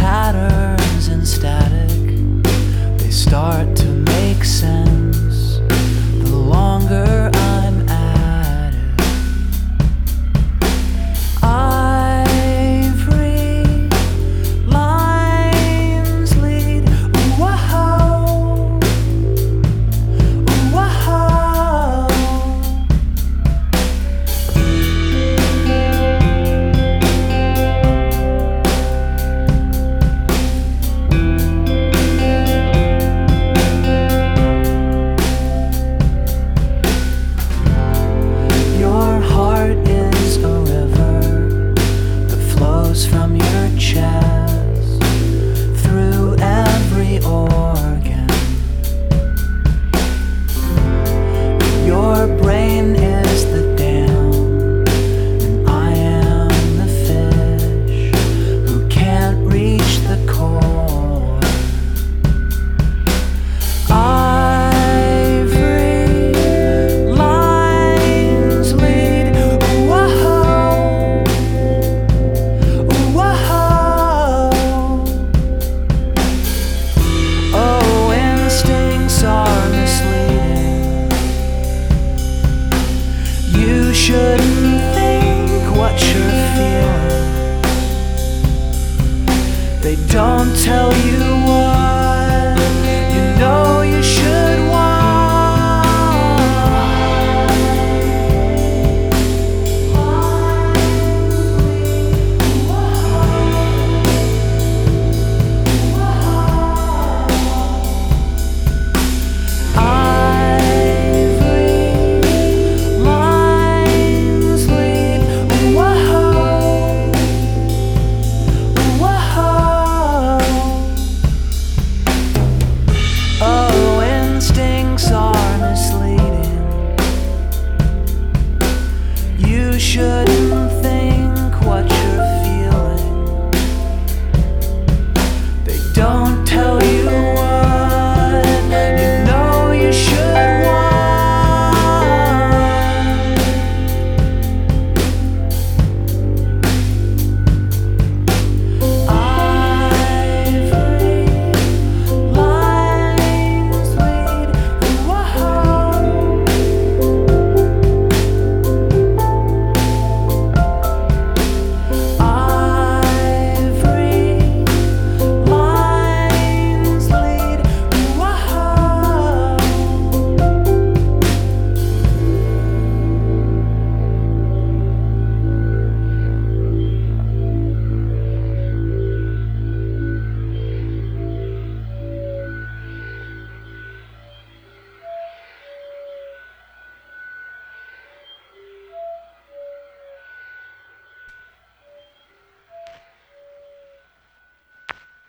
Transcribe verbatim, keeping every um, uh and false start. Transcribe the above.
patterns and static, they start to make sense the longer I'm at it. Ivory lines lead, whoa, whoa. From your chest through every organ, your brain is the dam, and I am the fish who can't reach the core. Ivory lines lead, whoa. Oh, instincts are misleading. You shouldn't think what you're feeling. They don't tell you what